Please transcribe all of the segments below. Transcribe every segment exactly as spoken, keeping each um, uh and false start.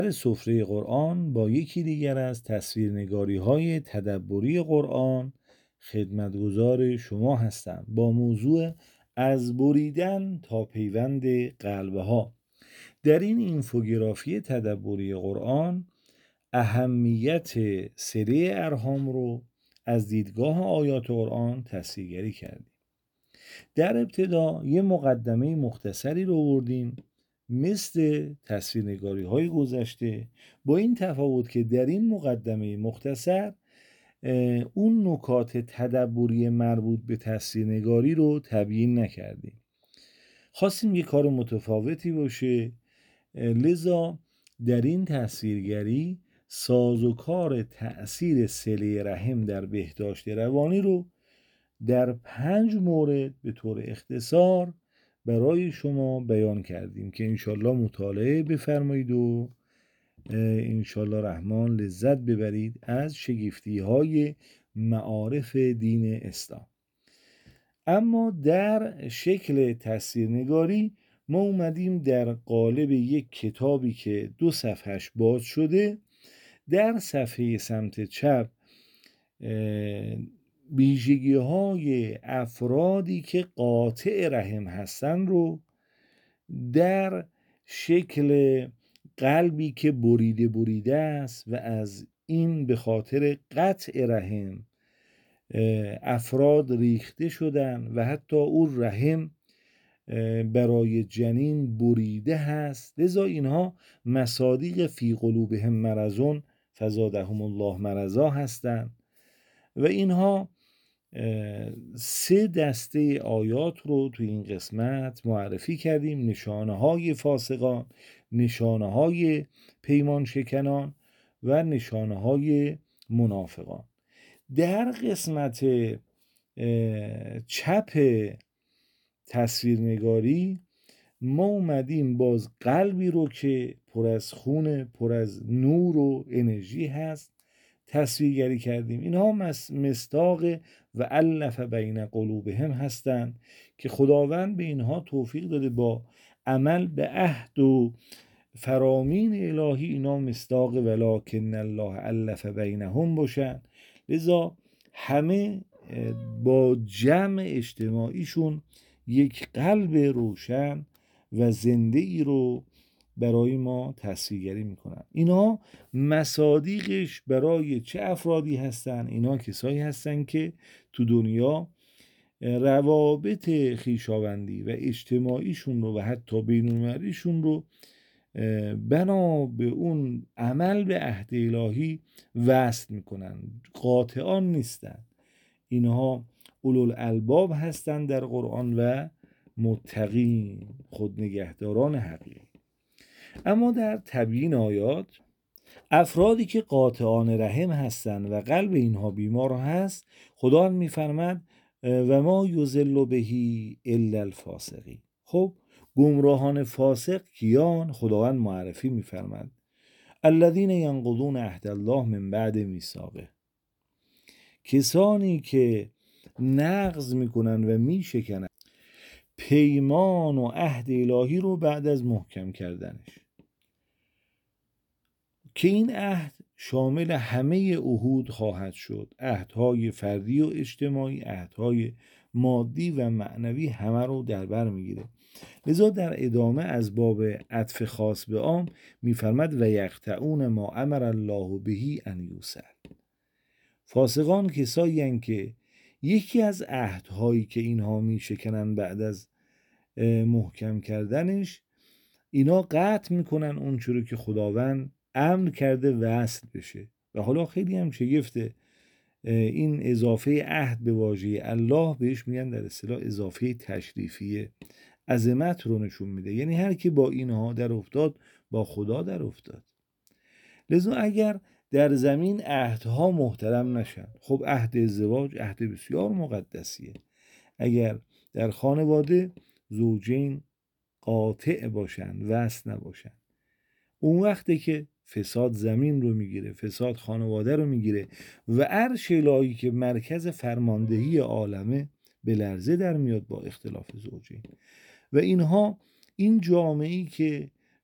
سفره قرآن با یکی دیگر از تصویرنگاری‌های تدبری قرآن خدمتگزار شما هستم با موضوع از بریدن تا پیوند قلب‌ها. در این اینفوگرافی تدبری قرآن اهمیت صله ارحام رو از دیدگاه آیات قرآن تصویرگری کردیم. در ابتدا یه مقدمه مختصری رو آوردیم مثل تصویرنگاری های گذشته، با این تفاوت که در این مقدمه مختصر اون نکات تدبری مربوط به تصویرنگاری رو تبیین نکردیم. خواستیم یه کار متفاوتی باشه، لذا در این تصویرگری سازوکار تأثیر صله رحم در بهداشت روانی رو در پنج مورد به طور اختصار برای شما بیان کردیم که انشالله مطالعه بفرمایید و انشالله رحمان لذت ببرید از شگفتی های معارف دین اسلام. اما در شکل تصویرنگاری ما اومدیم در قالب یک کتابی که دو صفحش باز شده در صفحه سمت چپ ویژگی های افرادی که قاطع رحم هستن رو در شکل قلبی که بریده بریده است و از این به خاطر قطع رحم افراد ریخته شدن و حتی اون رحم برای جنین بریده هست، لذا اینها مصادیق فی قلوبهم مرضون فزادهم الله مرضا هستند و اینها سه دسته آیات رو توی این قسمت معرفی کردیم: نشانه های فاسقان، نشانه های پیمان شکنان و نشانه های منافقان. در قسمت چپ تصویرنگاری ما اومدیم باز قلبی رو که پر از خون، پر از نور و انرژی هست تصویرگری کردیم. اینها مصداق و الف بین قلوبهم هستند که خداوند به اینها توفیق داده با عمل به عهد و فرامین الهی اینا مصداق ولکن الله الف بینهم باشن. لذا همه با جمع اجتماعیشون یک قلب روشن و زنده ای رو برای ما تصویرگری میکنن. اینا مصادیقش برای چه افرادی هستن؟ اینا کسایی هستن که تو دنیا روابط خویشاوندی و اجتماعیشون رو و حتی بین‌المللیشون رو بنا به اون عمل به عهد الهی وصل میکنن، قاطعان نیستن. اینها اولوالالباب هستن در قرآن و متقین، خودنگهداران حقیقی. اما در تبیین آیات افرادی که قاطعان رحم هستند و قلب اینها بیمار هست، خدا میفرماد و ما یضل بهی الا الفاسقین. خب گمراهان فاسق کیان؟ خداوند معرفی میفرماد الذین ینقضون عهد الله من بعد میثاقه، کسانی که نقض میکنن و میشکنن پیمان و عهد الهی رو بعد از محکم کردنش، که این عهد شامل همه عهود خواهد شد، عهدهای فردی و اجتماعی، عهدهای مادی و معنوی، همه رو در بر میگیره. لذا در ادامه از باب عطف خاص به عام میفرماد و یقطعون ما امر الله بهی ان یوصل. فاسقان کسایی هستند که یکی از عهدهایی که اینها میشکنن بعد از محکم کردنش، اینا قطع میکنن اون چیزی که خداوند امر کرده وصل بشه. و حالا خیلی هم شگفته این اضافه عهد به واژه الله، بهش میگن در اصطلاح اضافه تشریفیه، عظمت رو نشون میده. یعنی هر کی با اینها در افتاد با خدا در افتاد. لذا اگر در زمین عهدها محترم نشن، خب عهد ازدواج عهد بسیار مقدسیه، اگر در خانواده زوجین قاطع باشن، وصل نباشن، اون وقته که فساد زمین رو میگیره، فساد خانواده رو میگیره و عرش الهی که مرکز فرماندهی عالمه به لرزه در میاد با اختلاف زوجین. و اینها این جامعه‌ای که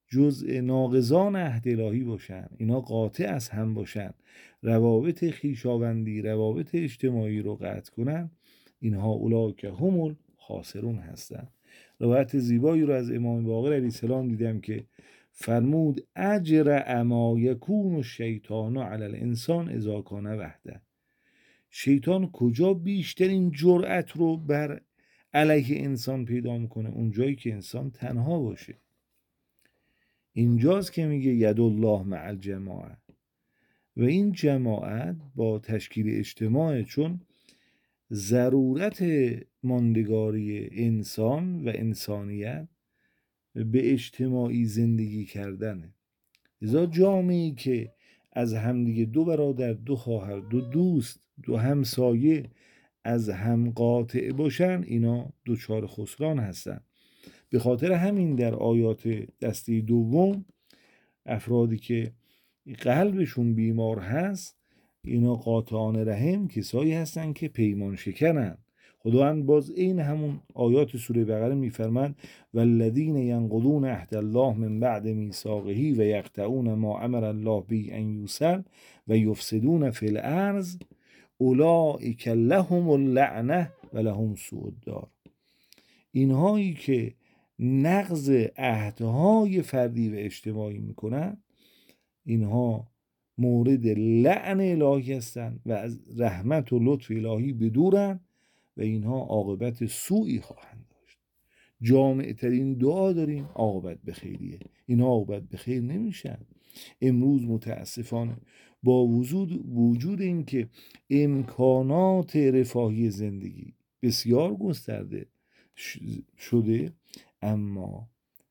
جزء ناقضان عهد الهی باشن، اینا قاطع از هم باشن، روابط خویشاوندی، روابط اجتماعی رو قطع کنن، اینها اولئک هم الخاسرون هستن. روایت زیبایی رو از امام باقر علیه السلام دیدم که فرمود اجر ما یکون الشیطان علی الانسان اذا کان وحده. شیطان کجا بیشترین جرأت رو بر علیه انسان پیدا میکنه؟ اونجایی که انسان تنها باشه. اینجاست که میگه ید الله مع الجماعه، و این جماعت با تشکیل اجتماع، چون ضرورت ماندگاری انسان و انسانیت به اجتماعی زندگی کردنه. لذا جامعه‌ای که از همدیگه دو برادر، دو خواهر، دو دوست، دو همسایه از هم قاطع باشن، اینا دوچار خسران هستن. به خاطر همین در آیات دسته دوم افرادی که قلبشون بیمار هست، اینا قاطعان رحم کسایی هستن که پیمان شکنن. خداوند باز این همون آیات سوره بقره میفرمند والذین ینقضون عهد الله من بعد میثاقه و یقطعون ما امر الله به ان یوصل و یفسدون فی الارض اولئک لهم اللعنه و لهم سوء الدار. اینهایی که نقض عهدهای فردی و اجتماعی میکنن، اینها مورد لعن الهی هستند و از رحمت و لطف الهی بدورن و اینها عاقبت سوئی خواهند داشت. جامع ترین دعا داریم عاقبت بخیریه، اینها عاقبت بخیر نمیشن. امروز متاسفانه با وجود وجود این که امکانات رفاهی زندگی بسیار گسترده شده، اما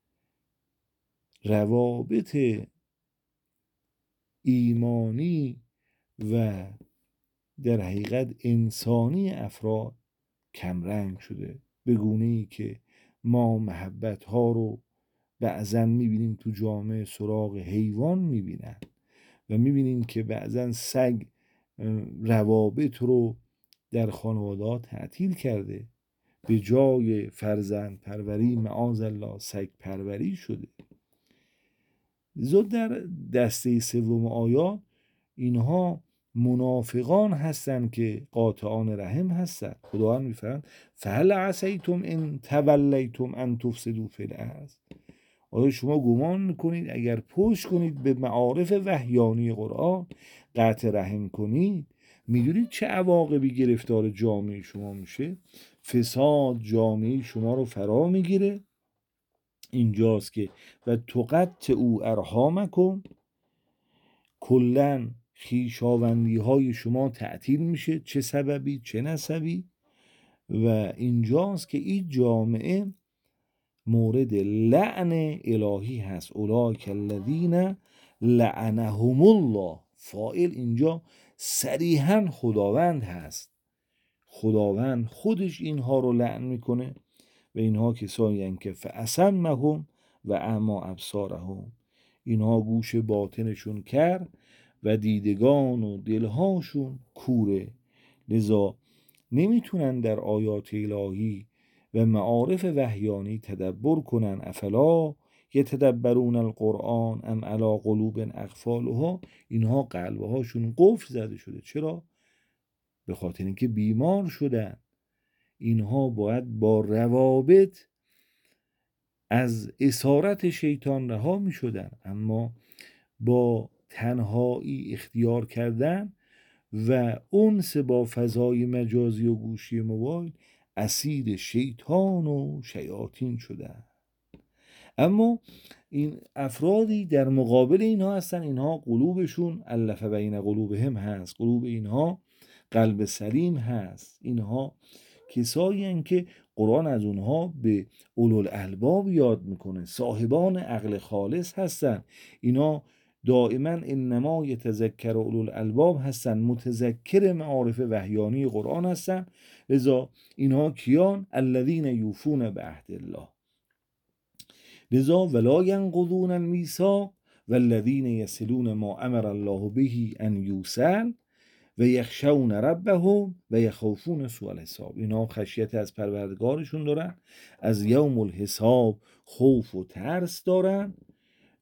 روابط ایمانی و در حقیقت انسانی افراد کمرنگ شده، به گونه‌ای که ما محبت ها رو بعضن میبینیم تو جامعه سراغ حیوان میبینن و میبینیم که بعضن سگ روابط رو در خانواده‌ها تعطیل کرده، به جای فرزند پروری معاذالله سگ پروری شده. زود در دسته سوم آیات اینها منافقان هستند که قاطعان رحم هستند. خداوند میفرماید فهل عسیتم ان تولیتم ان تفسدوا فی الارض. آیا شما گمان میکنید اگر پشت کنید به معارف وحیانی قرآن، قطع رحم کنید، میدونید چه عواقبی گرفتار جامعه شما میشه؟ فساد جامعه شما رو فرا میگیره. اینجاست که و تقطعوا ارحامکم، کلن خویشاوندی های شما تعطیل میشه، چه سببی چه نسبی. و اینجاست که این جامعه مورد لعن الهی هست. اولئک الذین لعنهم الله. فاعل اینجا صریحا خداوند هست، خداوند خودش اینها رو لعن میکنه و اینها کسایی هستند که فاصمهم و اعمی ابصارهم، اینها گوش باطنشون کر و دیدگان و دلهاشون کوره، لذا نمیتونن در آیات الهی و معارف وحیانی تدبر کنن. افلا یتدبرون القرآن ام علی قلوب اقفالها. اینها قلبهاشون قفل زده شده. چرا؟ به خاطر اینکه بیمار شدن. اینها باید با روابط از اسارت شیطان رها می شدن، اما با تنهایی اختیار کردن و انس با فضای مجازی و گوشی موبایل اسیر شیطان و شیاطین شدن. اما این افرادی در مقابل اینها هستن، اینها قلوبشون الف بین قلوبهم هست، قلوب اینها قلب سلیم هست. اینها کسایی هستند که قرآن از اونها به اولوالالباب یاد میکنه، صاحبان عقل خالص هستن. اینا دائما انما یتذکر اولوالالباب هستن، متذکر معارف وحیانی قرآن هستن. لذا اینها کیان؟ الذین یوفون بعهد الله. لذا ولا ینقضون المیثاق والذین یصلون ما امر الله به ان یوصل و یخشون ربهم و یخافون سوء الحساب. اینا خشیت از پروردگارشون دارن، از یوم الحساب خوف و ترس دارن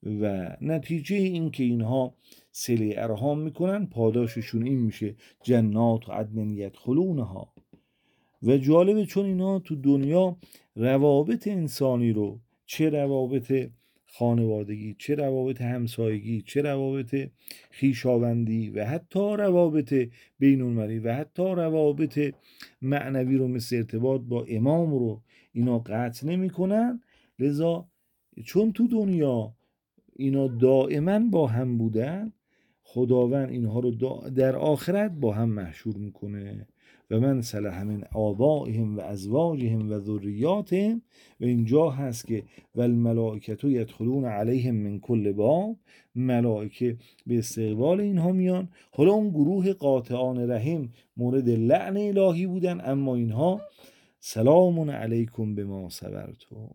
و نتیجه این که اینها صله ارحام میکنن پاداششون این میشه جنات و عدن یدخلونها. و جالبه چون اینا تو دنیا روابط انسانی رو، چه روابط خانوادگی، چه روابط همسایگی، چه روابط خویشاوندی و حتی روابط بین‌المللی و حتی روابط معنوی رو مثل ارتباط با امام رو اینا قطع نمی کنن. لذا چون تو دنیا اینا دائما با هم بودن، خداوند اینها رو در آخرت با هم محشور میکنه. و من صلح من آبائهم و ازواجهم و ذریاتهم، و اینجا هست که و الملائکة یدخلون علیهم من کل باب، ملائکه به استقبال اینها میان. حالا اون گروه قاطعان رحم مورد لعن الهی بودن، اما اینها سلام علیکم بما صبرتم،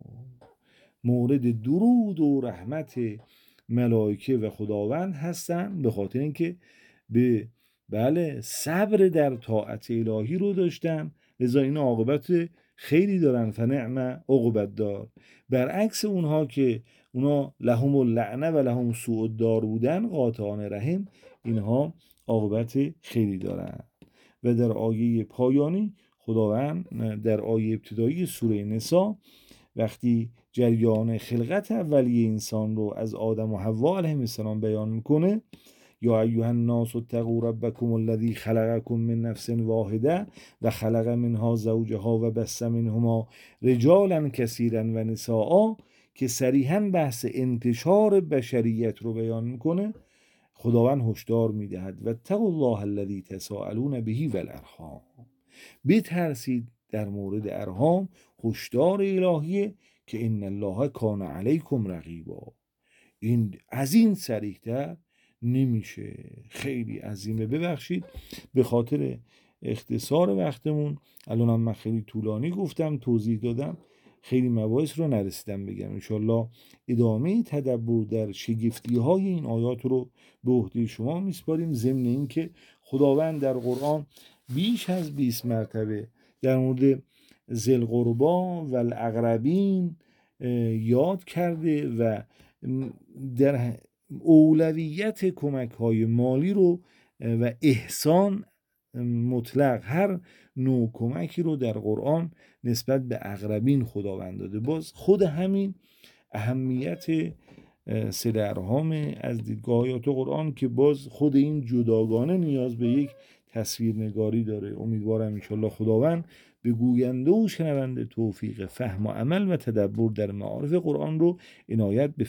مورد درود و رحمت ملائکه و خداوند هستن، به خاطر اینکه به بله صبر در طاعت الهی رو داشتن، لذا این عاقبت خیلی دارن. فنعم عقبت دار، برعکس اونها که اونا لهم اللعنه و لهم سوء الدار بودن، قاطعان رحم، اینها عاقبت خیلی دارن. و در آیه پایانی خداوند در آیه ابتدایی سوره نساء وقتی جریان خلقت اولیه انسان رو از آدم و حوا علیهم السلام بیان میکنه، یا ایها الناس اتقوا ربکم الذی خلقکم من نفس واحده و خلق منها زوجها و بث منهما رجالا کثیرا و نساء، که صریحا بحث انتشار بشریت رو بیان میکنه، خداوند هشدار میدهد و اتقوا الله الذی تساءلون به والارحام، بترسید در مورد ارحام، هشدار الهیه که ان الله کان علیکم رقیبا. این از این صریح‌تر نمیشه، خیلی عظیمه. ببخشید به خاطر اختصار وقتمون، الانم من خیلی طولانی گفتم، توضیح دادم، خیلی مباحث رو نرسیدم بگم. انشالله ادامه تدبر در شگفتی های این آیات رو به عهده شما میسپاریم، ضمن این که خداوند در قرآن بیش از بیست مرتبه در مورد ذی القربی و الاقربین یاد کرده و در اولویت کمک های مالی رو و احسان مطلق، هر نوع کمکی رو در قرآن نسبت به اقربین خداوند داده. باز خود همین اهمیت صله ارحام از دیدگاه آیات قرآن که باز خود این جداگانه نیاز به یک تصویرنگاری داره. امیدوارم انشالله خداوند به گوینده و شنونده توفیق فهم و عمل و تدبر در معارف قرآن رو عنایت